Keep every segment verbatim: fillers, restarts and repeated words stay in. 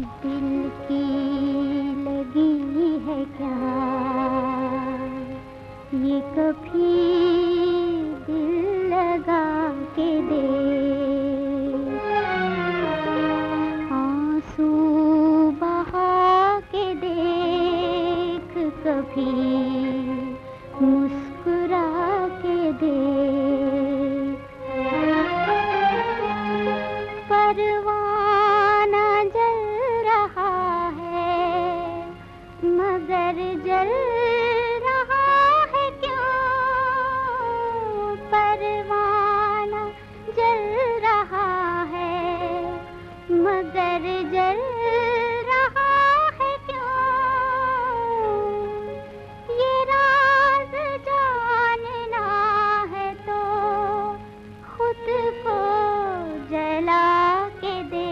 दिल की लगी है क्या ये कभी दिल लगा के दे, आंसू बहा के देख कभी मुस्कुरा के दे। परवाना जल रहा है मगर जल रहा है क्यों, परवाना जल रहा है मगर जल रहा है क्यों। ये राज जानना है तो खुद को जला के दे।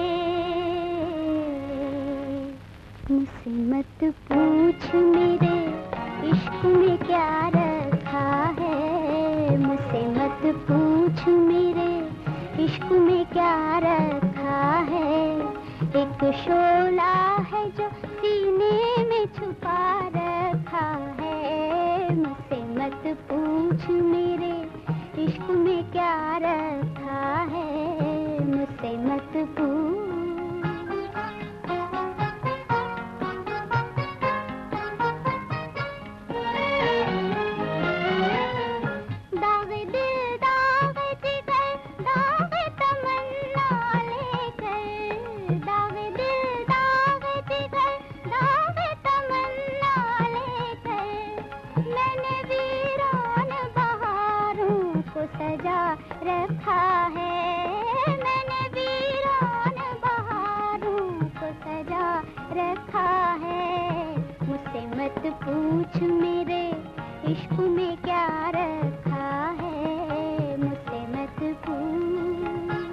मुझसे मत पूछ मेरे इश्क में क्या रखा है, मुझसे मत पूछ मेरे इश्क में क्या रखा है। एक शोला है जो सीने में छुपा रखा है, मुझसे मत पूछ मेरे इश्क में क्या रखा है, मुझसे मत पूछ। दागे दिल दागे जिगर दागे तमन्ना लेकर, दागे दिल दागे जिगर दागे तमन्ना लेकर मैंने वीरान बहारों को सजा रखा है, मैंने वीरान बहारों को सजा रखा है। मुझसे मत पूछ मेरे इश्क में क्या रखा है, मुझसे मत पूछ।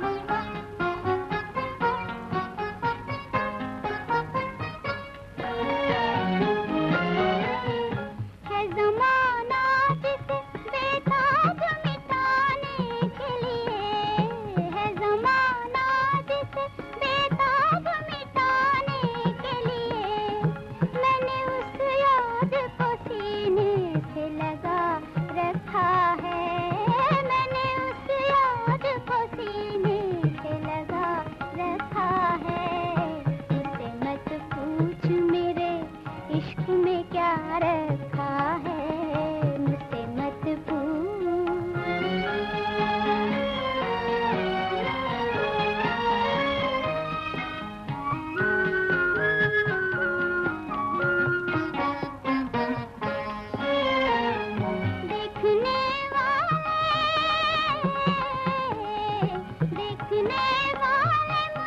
है ज़माना जिसे बेताब मिटाने के लिए, है ज़माना जिसे बेताब मिटाने के लिए मैंने उस याद को सीने से लगा रखा है, मैंने उस याद को सीने से लगा रखा है। मुझसे मत पूछ मेरे इश्क में क्या रखा है, मुझसे मत पूछ। देखने वाले देखने वाले